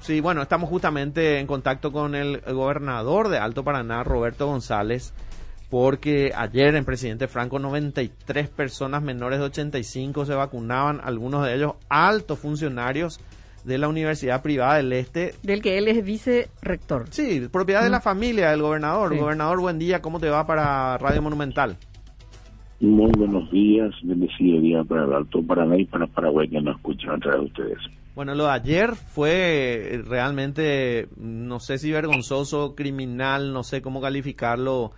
Sí, bueno, estamos justamente en contacto con el gobernador de Alto Paraná, Roberto González, porque ayer en Presidente Franco 93 personas menores de 85 se vacunaban, algunos de ellos altos funcionarios de la Universidad Privada del Este. Del que él es vicerrector. Sí, propiedad de la familia del gobernador. Sí. Gobernador, buen día, ¿cómo te va para Radio Monumental? Muy buenos días, bendecido día para el Alto Paraná y para Paraguay que nos escuchan a través de ustedes. Bueno, lo de ayer fue realmente, no sé si vergonzoso, criminal, no sé cómo calificarlo,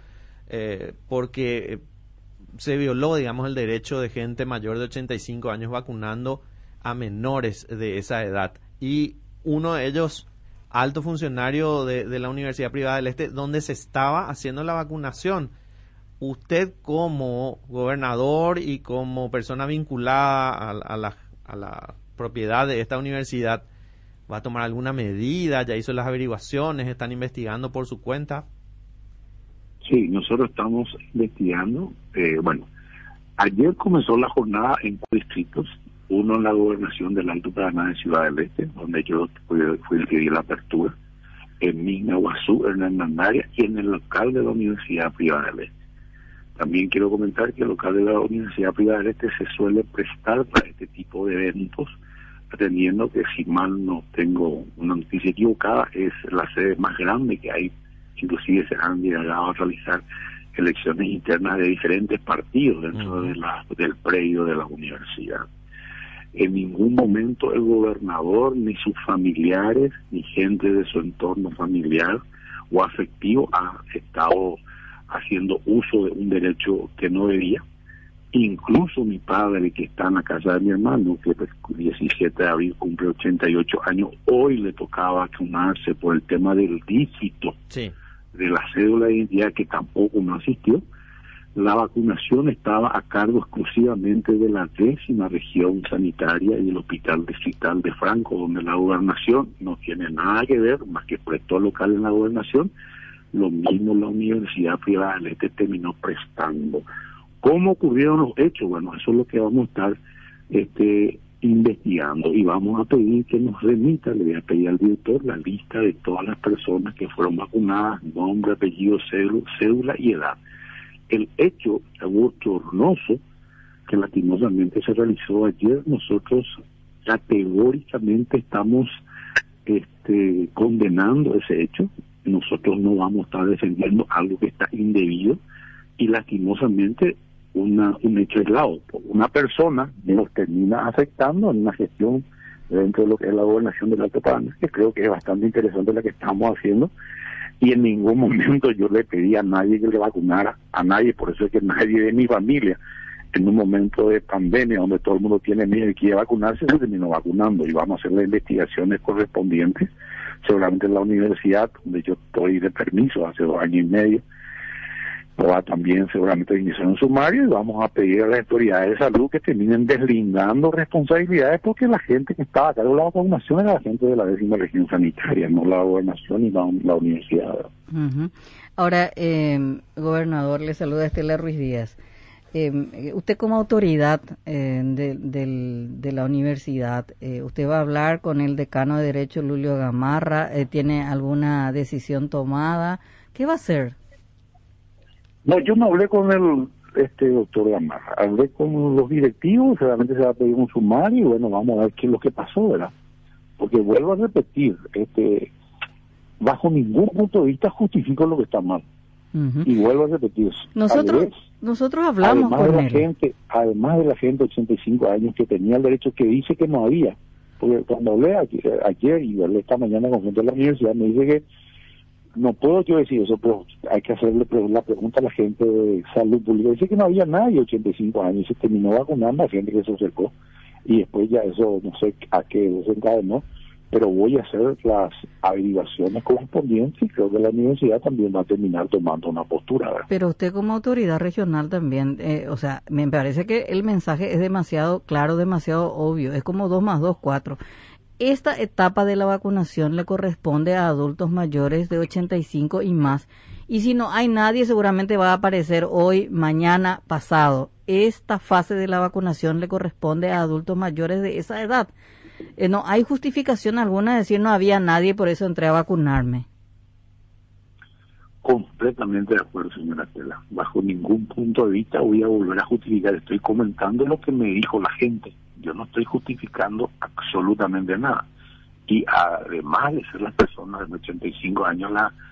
porque se violó, digamos, el derecho de gente mayor de 85 años vacunando a menores de esa edad. Y uno de ellos, alto funcionario de la Universidad Privada del Este, donde se estaba haciendo la vacunación. Usted como gobernador y como persona vinculada a la propiedad de esta universidad, ¿va a tomar alguna medida? ¿Ya hizo las averiguaciones? ¿Están investigando por su cuenta? Sí, nosotros estamos investigando. Ayer comenzó la jornada en 4 distritos, uno en la gobernación del Alto Paraná de Ciudad del Este, donde yo fui el que di la apertura, en Minaguazú, en Hernandaria y en el local de la Universidad Privada del Este. También quiero comentar que el local de la Universidad Privada del Este se suele prestar para este tipo de eventos, atendiendo que, si mal no tengo una noticia equivocada, es la sede más grande que hay. Inclusive se han llegado a realizar elecciones internas de diferentes partidos dentro del predio de la universidad. En ningún momento el gobernador, ni sus familiares, ni gente de su entorno familiar o afectivo ha estado haciendo uso de un derecho que no debía. Incluso mi padre, que está en la casa de mi hermano, que el 17 de abril cumple 88 años, hoy le tocaba vacunarse por el tema del dígito de la cédula de identidad, que tampoco no asistió. La vacunación estaba a cargo exclusivamente de la 10ª región sanitaria y el Hospital Distrital de Franco, donde la gobernación no tiene nada que ver, más que prestó local en la gobernación. Lo mismo la Universidad Privada del Este terminó prestando. ¿Cómo ocurrieron los hechos? Bueno, eso es lo que vamos a estar investigando, y vamos a pedir que nos remita, le voy a pedir al director la lista de todas las personas que fueron vacunadas, nombre, apellido, cédula y edad. El hecho bochornoso que lastimosamente se realizó ayer, nosotros categóricamente estamos condenando ese hecho. Nosotros no vamos a estar defendiendo algo que está indebido, y lastimosamente un hecho aislado por una persona nos termina afectando en una gestión dentro de lo que es la gobernación del Alto Paraná, que creo que es bastante interesante la que estamos haciendo. Y en ningún momento yo le pedí a nadie que le vacunara, a nadie. Por eso es que nadie de mi familia, en un momento de pandemia donde todo el mundo tiene miedo y quiere vacunarse, se terminó vacunando, y vamos a hacer las investigaciones correspondientes, seguramente en la universidad, donde yo estoy de permiso hace 2 años y medio. Va también seguramente a iniciar un sumario, y vamos a pedir a las autoridades de salud que terminen deslindando responsabilidades, porque la gente que estaba a cargo de la vacunación era la gente de la 10ª región sanitaria, no la gobernación ni la universidad. Ahora, gobernador, le saluda Estela Ruiz Díaz. Usted como autoridad de la universidad, ¿usted va a hablar con el decano de Derecho, Lulio Gamarra? ¿Tiene alguna decisión tomada? ¿Qué va a hacer? No, yo no hablé con el doctor Gamarra, hablé con los directivos, seguramente se va a pedir un sumario, y bueno, vamos a ver qué es lo que pasó, ¿verdad? Porque vuelvo a repetir, bajo ningún punto de vista justifico lo que está mal. Y vuelvo a repetir, nosotros hablamos con él. Además de la gente de 85 años que tenía el derecho, que dice que no había, porque cuando hablé ayer y hablé esta mañana con gente de la universidad, me dice que no puedo yo decir eso, pero hay que hacerle la pregunta a la gente de salud pública. Dice que no había nadie de 85 años, se terminó vacunando a gente que se acercó, y después ya eso no sé a qué desencadenó, pero voy a hacer las averiguaciones correspondientes, y creo que la universidad también va a terminar tomando una postura, ¿verdad? Pero usted como autoridad regional también, me parece que el mensaje es demasiado claro, demasiado obvio, es como 2 más 2, 4. Esta etapa de la vacunación le corresponde a adultos mayores de 85 y más, y si no hay nadie, seguramente va a aparecer hoy, mañana, pasado. Esta fase de la vacunación le corresponde a adultos mayores de esa edad. No hay justificación alguna de decir no había nadie, por eso entré a vacunarme. Completamente de acuerdo, señora Estela. Bajo ningún punto de vista voy a volver a justificar. Estoy comentando lo que me dijo la gente. Yo no estoy justificando absolutamente nada. Y además de ser las personas de 85 años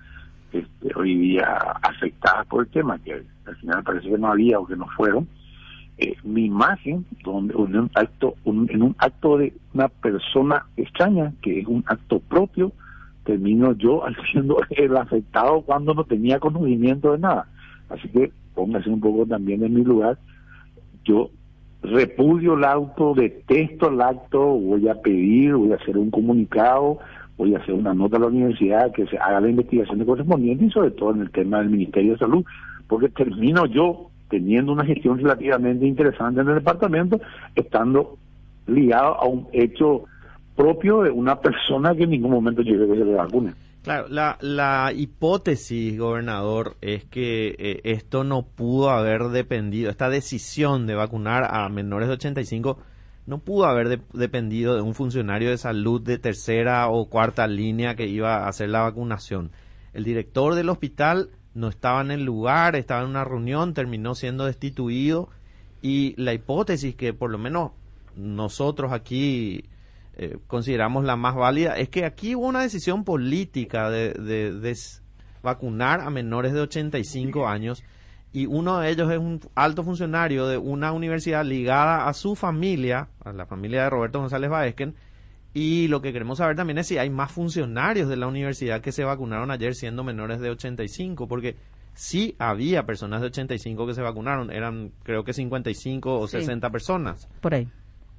hoy día afectadas por el tema, que al final parece que no había o que no fueron, mi imagen, donde en un acto de una persona extraña, que es un acto propio, termino yo siendo el afectado cuando no tenía conocimiento de nada. Así que póngase un poco también en mi lugar. Yo repudio el acto, detesto el acto, voy a hacer un comunicado, voy a hacer una nota a la universidad que se haga la investigación correspondiente y sobre todo en el tema del Ministerio de Salud, porque termino yo teniendo una gestión relativamente interesante en el departamento, estando ligado a un hecho propio de una persona que en ningún momento llegue a la vacuna. Claro, la hipótesis, gobernador, es que esto no pudo haber dependido, esta decisión de vacunar a menores de 85 no pudo haber dependido de un funcionario de salud de tercera o cuarta línea que iba a hacer la vacunación. El director del hospital no estaba en el lugar, estaba en una reunión, terminó siendo destituido, y la hipótesis que por lo menos nosotros aquí consideramos la más válida es que aquí hubo una decisión política de vacunar a menores de 85 años, y uno de ellos es un alto funcionario de una universidad ligada a su familia, a la familia de Roberto González Baezquen, y lo que queremos saber también es si hay más funcionarios de la universidad que se vacunaron ayer siendo menores de 85, porque sí había personas de 85 que se vacunaron, eran creo que 55 o 60 personas. Por ahí.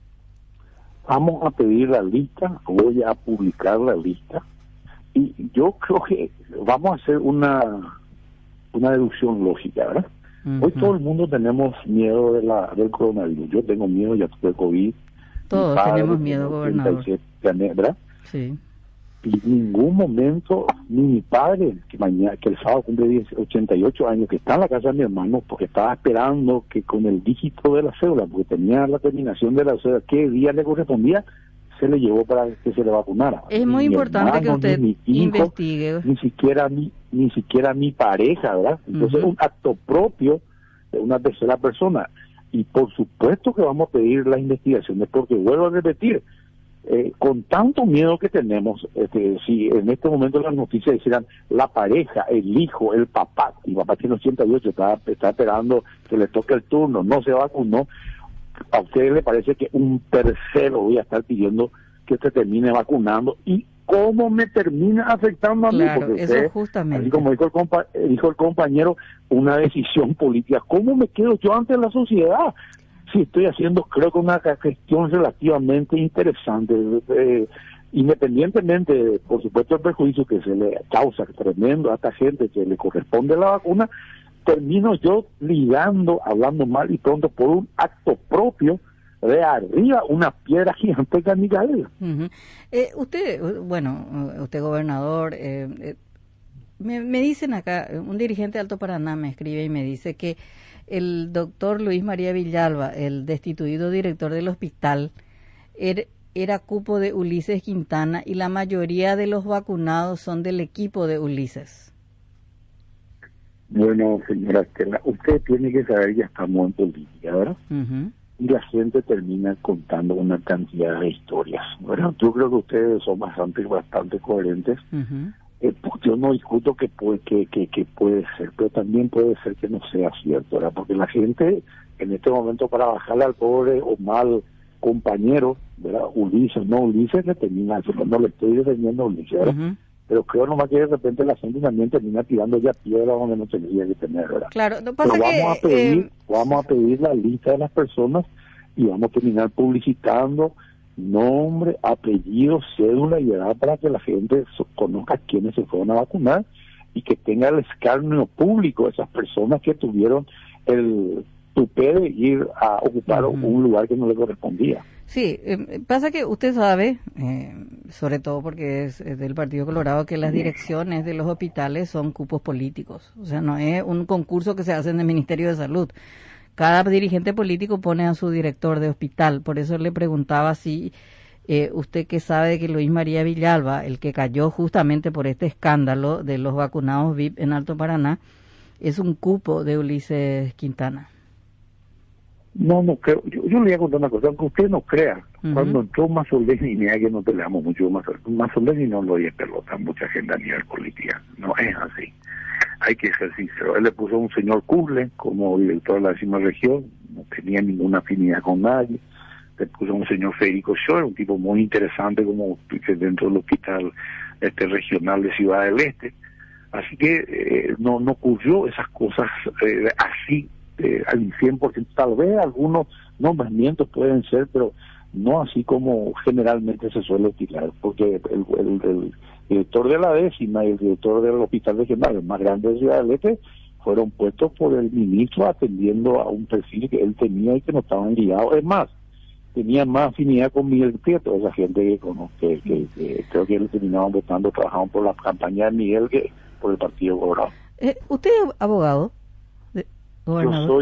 Vamos a pedir la lista, voy a publicar la lista, y yo creo que vamos a hacer una deducción lógica, ¿verdad? Hoy todo el mundo tenemos miedo del coronavirus. Yo tengo miedo, ya tuve COVID. Todos tenemos miedo, gobernador. ¿Verdad? Sí. Y en ningún momento, ni mi padre, que el sábado cumple 88 años, que está en la casa de mi hermano, porque estaba esperando que con el dígito de la cédula, porque tenía la terminación de la cédula, qué día le correspondía, se le llevó para que se le vacunara. Es muy importante que usted investigue. Ni siquiera mi pareja, ¿verdad? Entonces es un acto propio de una tercera persona. Y por supuesto que vamos a pedir las investigaciones, porque vuelvo a repetir, con tanto miedo que tenemos, si en este momento las noticias dijeran la pareja, el hijo, el papá tiene 88, está esperando que le toque el turno, no se vacunó, a ustedes les parece que un tercero voy a estar pidiendo que se termine vacunando, y cómo me termina afectando a mí, claro, porque eso usted, justamente, así como dijo el compañero, una decisión política. ¿Cómo me quedo yo ante la sociedad? Sí, estoy haciendo, creo que una gestión relativamente interesante, independientemente, por supuesto, del perjuicio que se le causa tremendo a esta gente que le corresponde la vacuna, termino yo ligando, hablando mal y pronto, por un acto propio, de arriba una piedra gigantesca en mi cabeza. Usted, usted gobernador, me dicen acá, un dirigente de Alto Paraná me escribe y me dice que el doctor Luis María Villalba, el destituido director del hospital, era cupo de Ulises Quintana, y la mayoría de los vacunados son del equipo de Ulises. Bueno, señora Estela, usted tiene que saber, ya estamos en política, ¿verdad? Y la gente termina contando una cantidad de historias. Bueno, yo creo que ustedes son bastante coherentes. Pues yo no discuto que puede ser, pero también puede ser que no sea cierto, ¿verdad? Porque la gente en este momento, para bajarle al pobre o mal compañero, ¿verdad? Ulises, le termina, yo no le estoy defendiendo a Ulises, ¿verdad? Pero creo nomás que de repente la gente también termina tirando ya piedra donde no tendría que tener, ¿verdad? Claro, no pasa. Pero vamos a pedir la lista de las personas y vamos a terminar publicitando nombre, apellido, cédula y edad, para que la gente conozca quiénes se fueron a vacunar y que tenga el escarnio público de esas personas que tuvieron el tupé de ir a ocupar un lugar que no le correspondía. Sí, pasa que usted sabe, sobre todo porque es del Partido Colorado, que las direcciones de los hospitales son cupos políticos. O sea, no es un concurso que se hace en el Ministerio de Salud. Cada dirigente político pone a su director de hospital. Por eso le preguntaba si Usted que sabe de que Luis María Villalba, el que cayó justamente por este escándalo de los vacunados VIP en Alto Paraná, es un cupo de Ulises Quintana. No creo. Yo le voy a contar una cosa, aunque usted no crea. Cuando entró Mazzoleni, mira que no peleamos mucho más. Mazzoleni no lo oye pelota a mucha gente a nivel política. No es así. Hay que ser sincero. Él le puso a un señor Curle como director de la 10ª región, no tenía ninguna afinidad con nadie. Le puso a un señor Federico Schoer, un tipo muy interesante como dentro del hospital regional de Ciudad del Este. Así que no ocurrió esas cosas así al 100%. Tal vez algunos nombramientos pueden ser, pero no así como generalmente se suele utilar, porque el director de la 10ª y el director del hospital regional, el más grande de Ciudad del Este, fueron puestos por el ministro atendiendo a un perfil que él tenía y que no estaban ligados. Es más, tenía más afinidad con Miguel Prieto, esa gente que creo que él terminaban votando, trabajaban por la campaña de Miguel que por el Partido Colorado. ¿Usted es abogado? Gobernador.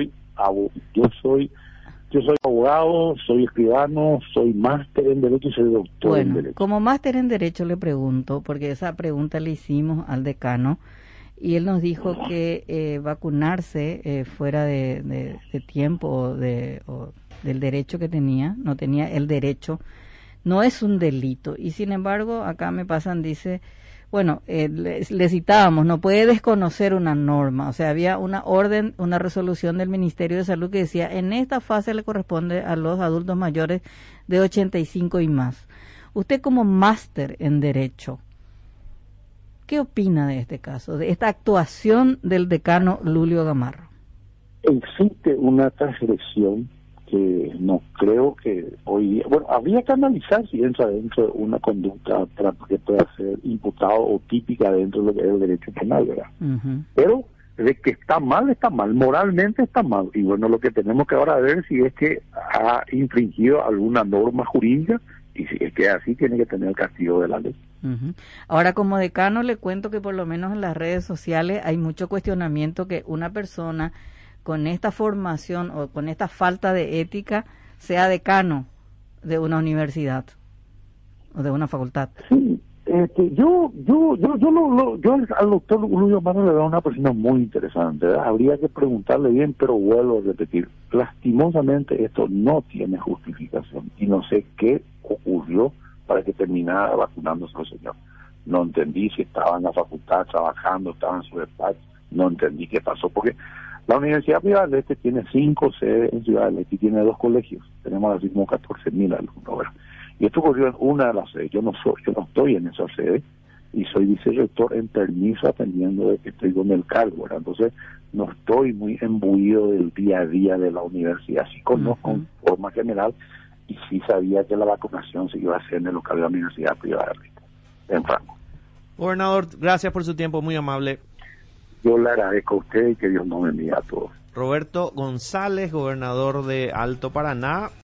Yo soy abogado, soy escribano, soy máster en Derecho y soy doctor en Derecho. Como máster en Derecho le pregunto, porque esa pregunta le hicimos al decano, y él nos dijo que vacunarse fuera de tiempo o del derecho que tenía, no tenía el derecho, no es un delito. Y sin embargo, acá me pasan, dice, bueno, le citábamos, no puede desconocer una norma, o sea, había una orden, una resolución del Ministerio de Salud que decía, en esta fase le corresponde a los adultos mayores de 85 y más. Usted como máster en Derecho, ¿qué opina de este caso, de esta actuación del decano Lulio Gamarro? Existe una transgresión que no creo que hoy día, bueno, habría que analizar si entra dentro de una conducta que pueda ser imputado o típica dentro de lo que es el derecho penal, ¿verdad? Pero de que está mal, moralmente está mal, y bueno, lo que tenemos que ahora ver si es que ha infringido alguna norma jurídica, y si es que así tiene que tener el castigo de la ley. Ahora, como decano le cuento que por lo menos en las redes sociales hay mucho cuestionamiento que una persona con esta formación o con esta falta de ética sea decano de una universidad o de una facultad. Sí, yo al doctor Lulio Gamarro le veo una persona muy interesante, ¿verdad? Habría que preguntarle bien, pero vuelvo a repetir, lastimosamente esto no tiene justificación y no sé qué ocurrió para que terminara vacunándose el señor. No entendí si estaba en la facultad trabajando, estaba en su despacho, no entendí qué pasó, porque la Universidad Privada del Este tiene 5 sedes en Ciudad del Este y tiene 2 colegios. Tenemos así como 14.000 alumnos, ¿verdad? Y esto ocurrió en una de las sedes. Yo no estoy en esa sede y soy vicerrector en permiso atendiendo de que estoy con el cargo, ¿verdad? Entonces no estoy muy imbuido del día a día de la universidad. Sí conozco en forma general y sí sabía que la vacunación se iba a hacer en el local de la Universidad Privada del Este, en Franco. Gobernador, gracias por su tiempo, muy amable. Yo le agradezco a usted y que Dios nos bendiga a todos. Roberto González, gobernador de Alto Paraná.